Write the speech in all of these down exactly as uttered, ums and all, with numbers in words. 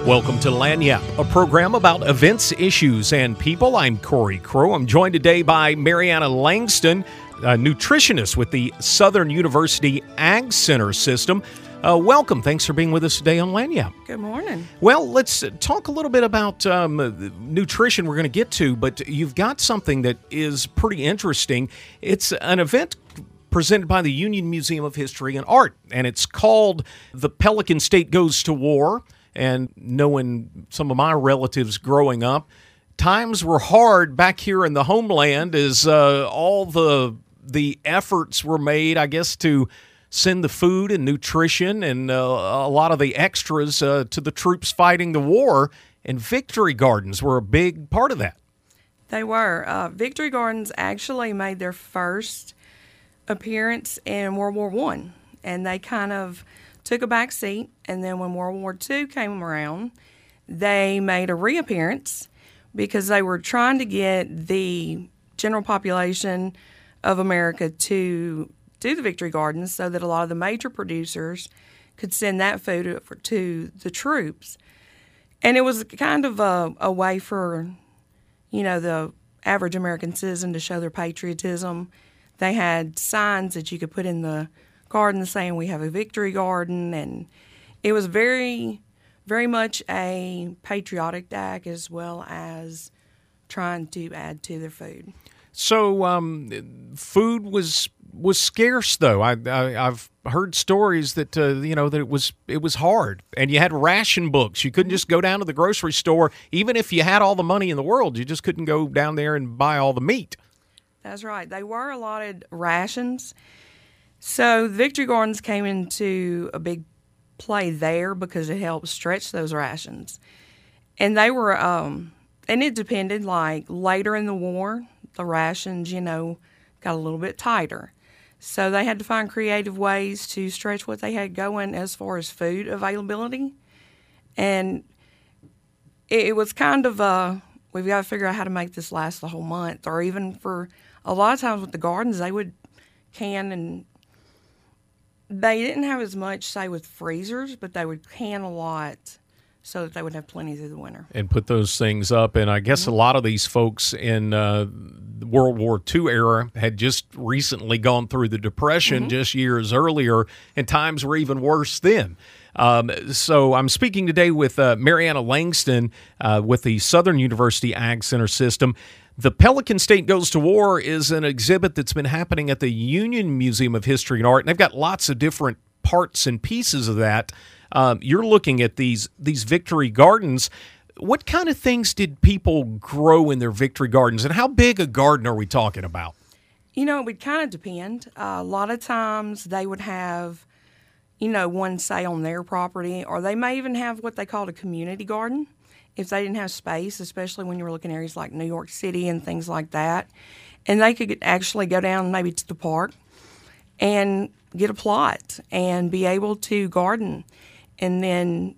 Welcome to Lagniappe, a program about events, issues, and people. I'm Corey Crow. I'm joined today by Mariana Langston, a nutritionist with the Southern University Ag Center system. Uh, welcome. Thanks for being with us today on Lagniappe. Good morning. Well, let's talk a little bit about um, nutrition we're going to get to, but you've got something that is pretty interesting. It's an event presented by the Union Museum of History and Art, and it's called The Pelican State Goes to War. And knowing some of my relatives growing up, times were hard back here in the homeland as uh, all the the efforts were made, I guess, to send the food and nutrition and uh, a lot of the extras uh, to the troops fighting the war. And Victory Gardens were a big part of that. They were. Uh, Victory Gardens actually made their first appearance in World War One, and they kind of took a back seat, and then when World War Two came around, they made a reappearance because they were trying to get the general population of America to do the Victory Gardens so that a lot of the major producers could send that food to the troops. And it was kind of a, a way for, you know, the average American citizen to show their patriotism. They had signs that you could put in the garden saying we have a victory garden, and it was very, very much a patriotic act as well as trying to add to their food. So um, food was was scarce, though. I, I, I've heard stories that uh, you know that it was it was hard, and you had ration books. You couldn't just go down to the grocery store, even if you had all the money in the world. You just couldn't go down there and buy all the meat. That's right. They were allotted rations. So the Victory Gardens came into a big play there because it helped stretch those rations. And they were, um, and it depended, like later in the war, the rations, you know, got a little bit tighter. So they had to find creative ways to stretch what they had going as far as food availability. And it, it was kind of, uh, we've got to figure out how to make this last the whole month. Or even for a lot of times with the gardens, they would can and they didn't have as much, say, with freezers, but they would can a lot so that they would have plenty through the winter. And put those things up. And I guess mm-hmm. a lot of these folks in uh, the World War Two era had just recently gone through the Depression mm-hmm. just years earlier, and times were even worse then. Um, so I'm speaking today with uh, Mariana Langston uh, with the Southern University Ag Center system. The Pelican State Goes to War is an exhibit that's been happening at the Union Museum of History and Art, and they've got lots of different parts and pieces of that. Um, you're looking at these these Victory Gardens. What kind of things did people grow in their Victory Gardens, and how big a garden are we talking about? You know, it would kind of depend. Uh, a lot of times they would have, you know, one, say, on their property, or they may even have what they called a community garden. If they didn't have space, especially when you were looking at areas like New York City and things like that. And they could actually go down maybe to the park and get a plot and be able to garden. And then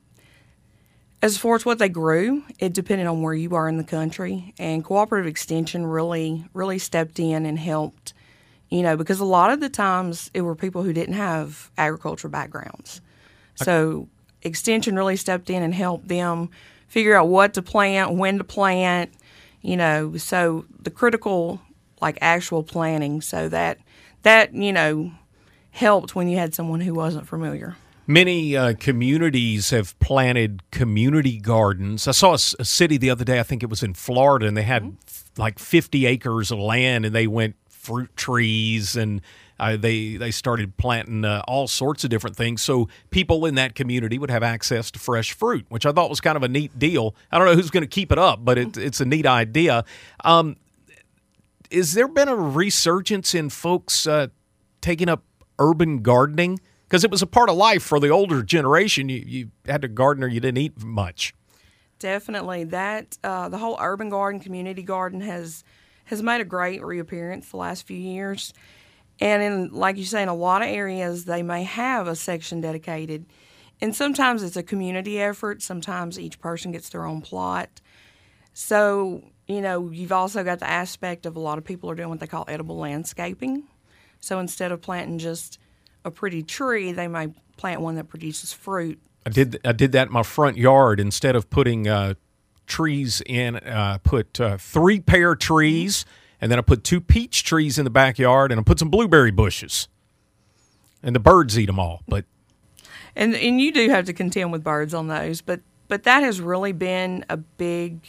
as far as what they grew, it depended on where you are in the country. And Cooperative Extension really, really stepped in and helped, you know, because a lot of the times it were people who didn't have agriculture backgrounds. So Extension really stepped in and helped them figure out what to plant, when to plant, you know, so the critical, like, actual planning, so that, that you know, helped when you had someone who wasn't familiar. Many uh, communities have planted community gardens. I saw a, a city the other day, I think it was in Florida, and they had mm-hmm. like fifty acres of land, and they went fruit trees, and Uh, they they started planting uh, all sorts of different things so people in that community would have access to fresh fruit, which I thought was kind of a neat deal. I don't know who's going to keep it up, but it, it's a neat idea. Um, is there been a resurgence in folks uh, taking up urban gardening? Because it was a part of life for the older generation. You, you had to garden or you didn't eat much. Definitely. That uh, the whole urban garden, community garden has has made a great reappearance the last few years. And in, like you say, in a lot of areas, they may have a section dedicated. And sometimes it's a community effort. Sometimes each person gets their own plot. So, you know, you've also got the aspect of a lot of people are doing what they call edible landscaping. So instead of planting just a pretty tree, they may plant one that produces fruit I did I did that in my front yard. Instead of putting uh, trees in, uh, put uh, three pear trees, and then I put two peach trees in the backyard, and I put some blueberry bushes. And the birds eat them all. But and and you do have to contend with birds on those, but but that has really been a big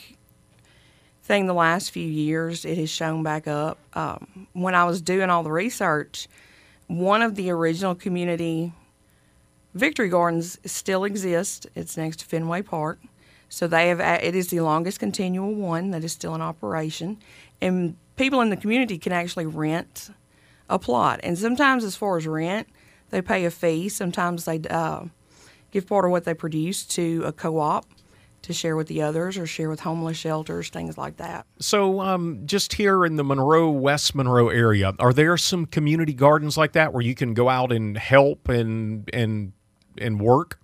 thing the last few years. It has shown back up. Um, when I was doing all the research, one of the original community Victory Gardens still exists. It's next to Fenway Park. So they have. It is the longest continual one that is still in operation, and people in the community can actually rent a plot. And sometimes, as far as rent, they pay a fee. Sometimes they uh, give part of what they produce to a co-op to share with the others or share with homeless shelters, things like that. So um, just here in the Monroe, West Monroe area, are there some community gardens like that where you can go out and help and and and work?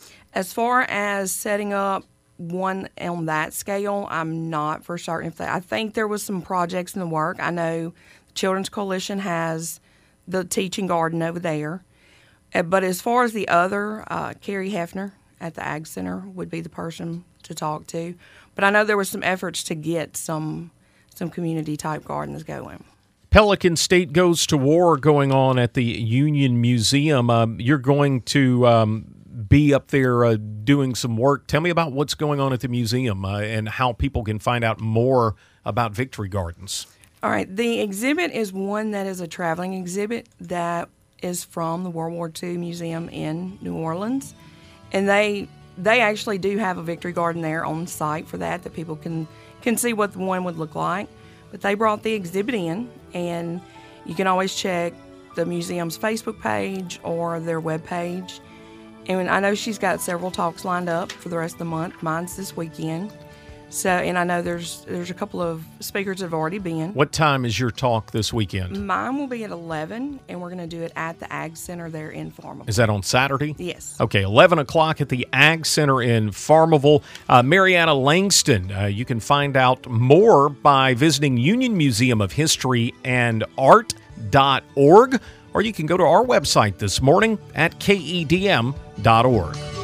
As far as setting up one on that scale, I'm not for certain. If they, I think there was some projects in the work. I know the Children's Coalition has the teaching garden over there. Uh, But as far as the other, uh, Carrie Hefner at the Ag Center would be the person to talk to. But I know there was some efforts to get some some community-type gardens going. Pelican State Goes to War going on at the Union Museum. Um, you're going to um, be up there uh, doing some work. Tell me about what's going on at the museum uh, and how people can find out more about Victory Gardens. All right, the exhibit is one that is a traveling exhibit that is from the World War Two Museum in New Orleans. And they they actually do have a Victory Garden there on site for that, that people can, can see what the one would look like. But they brought the exhibit in, and you can always check the museum's Facebook page or their web page. And I know she's got several talks lined up for the rest of the month. Mine's this weekend. So, and I know there's there's a couple of speakers that have already been. What time is your talk this weekend? Mine will be at eleven, and we're going to do it at the Ag Center there in Farmville. Is that on Saturday? Yes. Okay, eleven o'clock at the Ag Center in Farmville. Uh, Mariana Langston, uh, you can find out more by visiting Union Museum of History and Art dot org, or you can go to our website this morning at K E D M dot org.